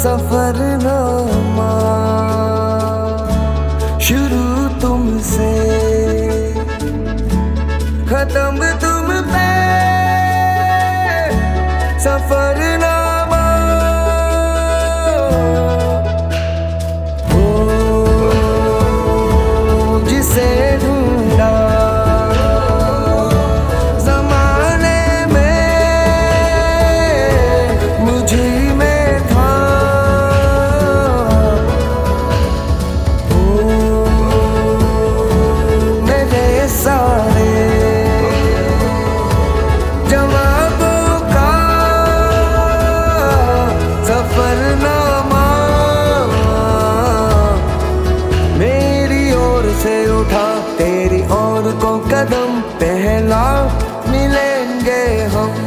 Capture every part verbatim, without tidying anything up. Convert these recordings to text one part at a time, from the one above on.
सफरनामा शुरू तुमसे, खत्म तुम पे सफरनामा। ओ जिसे ढूंढा जमाने में मुझे में था। ओ मेरे सारे जवाबों का सफरनामा मेरी ओर से उठा, तेरी ओर को कदम पहला मिलेंगे हम।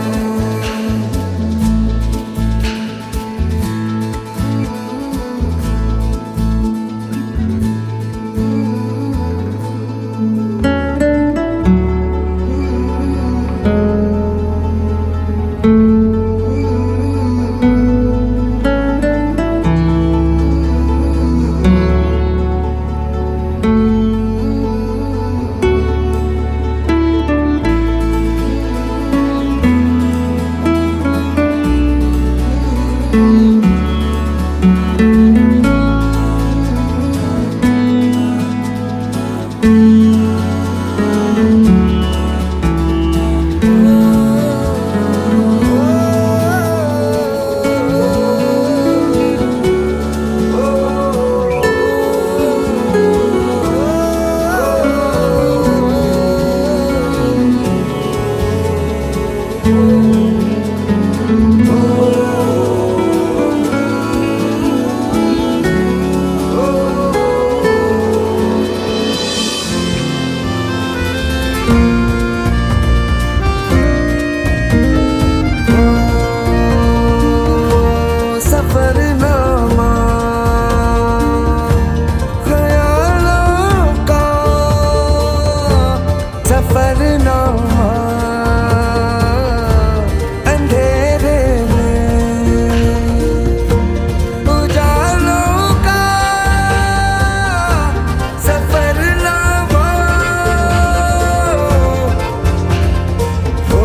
सफरनामा ख्यालों का सफरनामा, अंधेरे में उजालों का सफरनामा। ओ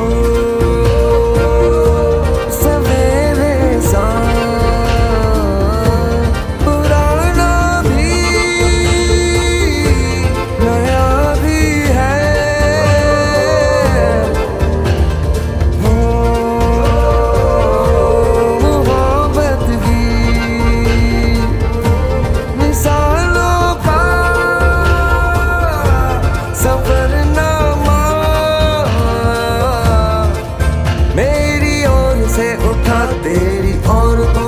सवेरे सा पुराना भी नया भी है। हो मोहब्बत की मिसालों का सफरनामा मेरी ओर से उठा, तेरी ओर को